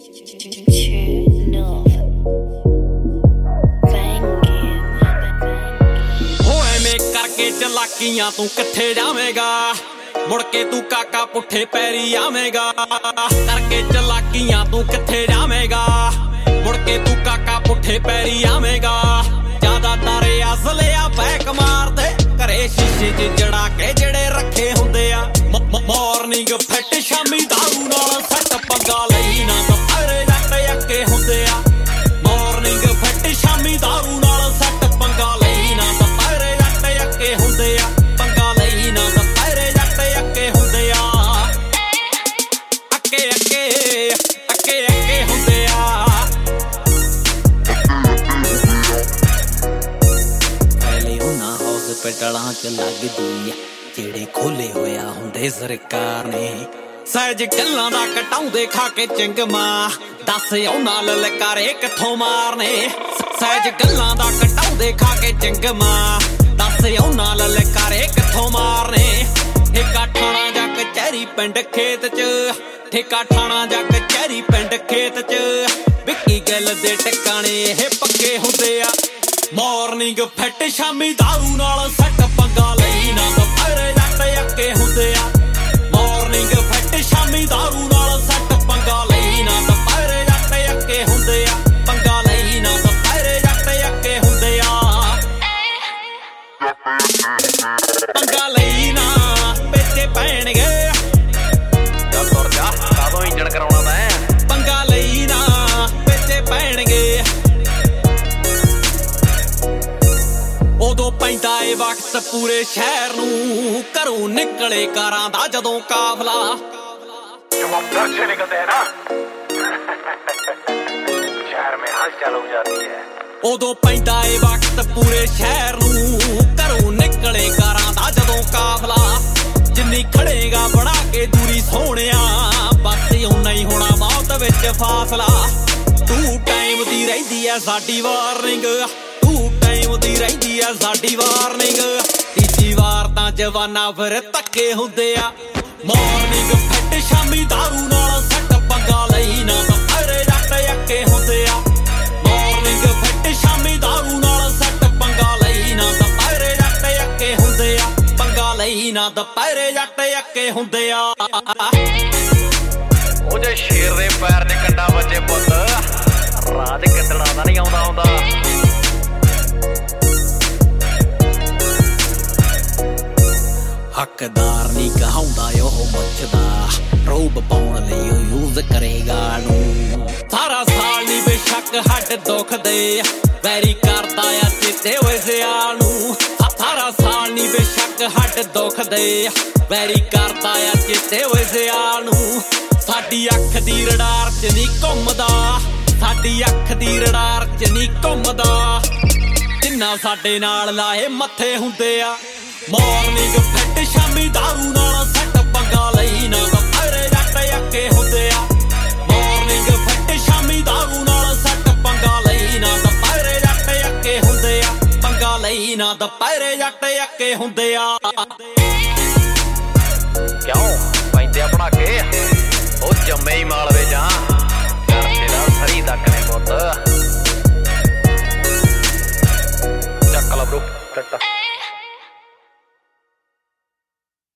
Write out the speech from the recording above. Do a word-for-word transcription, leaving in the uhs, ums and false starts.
करके चलाकियां तू किथे जावेगा मुड़ के तू काका पुठे पैरी आवेगा करके चलाकियां तू किथे जावेगा मुड़ के तू काका पुठे पैरी आवेगा ज्यादा तारे असले आ बैक मार दे घरे शीशे च जड़ा के जड़े रखे हुंदे आ मॉर्निंग फिट शामी दारू नाल सट पंगा लई ना दुपहरे जट अके हुंदे आ मॉर्निंग फिट शामी दारू नाल सट पंगा लई ना दुपहरे जट अके हुंदे आ पंगा लई ना दुपहरे जट अके हुंदे आ अके अके अके अके हुंदे आ पहले उन्हां हॉस्पिटलां च लगदी ਜਿਹੜੇ ਖੋਲੇ ਹੋਇਆ ਹੁੰਦੇ ਸਰਕਾਰ ਨੇ ਸਹਿਜ ਗੱਲਾਂ ਦਾ ਕਟਾਉਂਦੇ ਖਾ ਕੇ ਚਿੰਗਮਾ ਦੱਸ ਉਹਨਾਂ ਲਲਕਾਰੇ ਕਿੱਥੋਂ ਮਾਰਨੇ ਸਹਿਜ ਗੱਲਾਂ ਦਾ ਕਟਾਉਂਦੇ ਖਾ ਕੇ ਚਿੰਗਮਾ ਦੱਸ ਉਹਨਾਂ ਲਲਕਾਰੇ ਕਿੱਥੋਂ ਮਾਰਨੇ ਠੇਕਾ ਠਾਣਾ ਜਾਂ ਕਚਹਿਰੀ ਪਿੰਡ ਖੇਤ ਚ ਠੇਕਾ ਠਾਣਾ ਜਾਂ ਕਚਹਿਰੀ ਪਿੰਡ ਖੇਤ ਚ ਵਿੱਕੀ ਗੱਲ ਦੇ ਟਿਕਾਣੇ ਇਹ ਪੱਕੇ ਹੁੰਦੇ ਆ ਮਾਰਨਿੰਗ ਫਿੱਟ ਸ਼ਾਮੀ ਦਾਰੂ ਨਾਲ ਸੱਟ ਪੰਗਾ ਲਈ ਨਾ ਦੁਪਹਿਰੇ ਜੱਟ ਅੱਕੇ ਹੁੰਦੇ ਆ ਮਾਰਨਿੰਗ ਫਿੱਟ ਸ਼ਾਮੀ ਦਾਰੂ ਨਾਲ ਸੱਟ ਪੰਗਾ ਲਈ ਨਾ ਦੁਪਹਿਰੇ ਜੱਟ ਅੱਕੇ ਹੁੰਦੇ ਆ ਪੰਗਾ ਲਈ ਨਾ ਦੁਪਹਿਰੇ ਜੱਟ ਅੱਕੇ ਹੁੰਦੇ ਆ ਪੰਗਾ ਲਈ ਨਾ ਪੇਚੇ ਪੈਣਗੇ ਜਾ ਤੁਰ ਜਾ ਕਾਦੋਂ ਇੰਜਣ ਕਰਾਉਣਾ ਤਾਂ ਪੰਗਾ ਲਈ ਨਾ ਪੇਚੇ ਪੈਣਗੇ ਉਦੋਂ ਪੈਂਦਾ ਏ ਵਕਤ ਪੂਰੇ ਸ਼ਹਿਰ ਨੂੰ ਘਰੋਂ ਨਿਕਲੇ ਕਾਰਾਂ ਦਾ ਜਦੋਂ ਕਾਫਲਾ घर से निकलते हैं ना शहर में हलचल हो जाती है ਉਦੋਂ ਪੈਂਦਾ ਏ ਵਕਤ ਪੂਰੇ ਸ਼ਹਿਰ ਨੂੰ ਘਰੋਂ ਨਿਕਲੇ ਕਾਰਾਂ ਦਾ ਜਦੋਂ ਕਾਫਲਾ ਜਿੰਨੀ ਖੜੇਗਾ ਬਣਾ ਕੇ ਦੂਰੀ ਸੋਹਣਿਆ ਬਸ ਓਨਾ ਹੀ ਹੋਣਾ ਮੌਤ ਵਿੱਚ ਫਾਸਲਾ ਤੂੰ ਟਾਈਮ ਦੀ ਰਹਿੰਦੀ ਐ ਸਾਡੀ ਵਾਰਨਿੰਗ ਟਾਈਮ ਦੀ ਰਹਿੰਦੀ ਆ ਸਾਡੀ ਵਾਰਨਿੰਗ ਤੀਜੀ ਵਾਰ ਤਾਂ ਜਵਾਨਾ ਫਿਰ ਧੱਕੇ ਹੁੰਦੇ ਆ ਮਾਰਨਿੰਗ ਫਿੱਟ ਸ਼ਾਮੀ ਦਾਰੂ ਨਾਲ ਸੱਟ ਪੰਗਾ ਲਈ ਨਾ ਦੁਪਹਿਰੇ ਜੱਟ ਅੱਕੇ ਹੁੰਦੇ ਆ ਮਾਰਨਿੰਗ ਫਿੱਟ ਸ਼ਾਮੀ ਦਾਰੂ ਨਾਲ ਸੱਟ ਪੰਗਾ ਲਈ ਨਾ ਦੁਪਹਿਰੇ ਜੱਟ ਅੱਕੇ ਹੁੰਦੇ ਆ ਪੰਗਾ ਲਈ ਨਾ ਦੁਪਹਿਰੇ ਜੱਟ ਅੱਕੇ ਹੁੰਦੇ ਆ ਉਹ ਜੇ ਸ਼ੇਰ ਦੇ ਪੈਰ ਨੇ ਕੰਡਾ ਵੱਜੇ ਪੁੱਤ ਰਾਜ ਕਿੱਦਣਾ ਦਾ ਨਹੀਂ ਆਉਂਦਾ ਹੁੰਦਾ ਹੱਕਦਾਰ ਨਹੀਂ ਕਹਾਉਂਦਾ ਉਹ ਮੱਛਦਾ ਰੋਬ ਪਾਉਣ ਲਈ ਉਹ ਯੂਜ਼ ਕਰੇਗਾ ਨੂੰ ਸਾਰਾ ਸਾਲ ਨਹੀਂ ਬੇਸ਼ੱਕ ਹੱਡ ਦੁਖਦੇ ਵੈਰੀ ਕਰਦਾ ਆ ਚਿੱਤੇ ਹੋਏ ਸਿਆਲ ਨੂੰ ਸਾਰਾ ਸਾਲ ਨਹੀਂ ਬੇਸ਼ੱਕ ਹੱਡ ਦੁਖਦੇ ਵੈਰੀ ਕਰਦਾ ਆ ਚਿੱਤੇ ਹੋਏ ਸਿਆਲ ਨੂੰ ਸਾਡੀ ਅੱਖ ਦੀ ਰਡਾਰ ਚ ਨਹੀਂ ਘੁੰਮਦਾ ਸਾਡੀ ਅੱਖ ਦੀ ਰਡਾਰ ਚ ਨਹੀਂ ਘੁੰਮਦਾ ਜਿੰਨਾ ਸਾਡੇ ਨਾਲ ਲਾਏ ਮੱਥੇ ਹੁੰਦੇ ਆ ਮਾਰਨਿੰਗ ਫਿੱਟ ਸ਼ਾਮੀ ਦਾਰੂ ਨਾਲ ਸੱਟ ਪੰਗਾ ਲਈ ਨਾ ਦੁਪਹਿਰੇ ਜੱਟ ਅੱਕੇ ਹੁੰਦੇ ਆ ਮਾਰਨਿੰਗ ਫਿੱਟ ਸ਼ਾਮੀ ਦਾਰੂ ਨਾਲ ਸੱਟ ਪੰਗਾ ਲਈ ਨਾ ਦੁਪਹਿਰੇ ਜੱਟ ਅੱਕੇ ਹੁੰਦੇ ਆ ਪੰਗਾ ਲਈ ਨਾ ਦੁਪਹਿਰੇ ਜੱਟ ਅੱਕੇ ਹੁੰਦੇ ਆ ਕਿਉਂ ਪੈਂਦੇ ਬਣਾ ਕੇ ਉਹ ਜੰਮੇ ਹੀ ਮਾਲਵੇ ਜਾਂ ਕਰਦੇ ਦਾ ਸਰੀ ਤੱਕ ਨੇ ਪੁੱਤ ਚੱਕ ਲਾ ਬਰੋ ਟੱਟਾ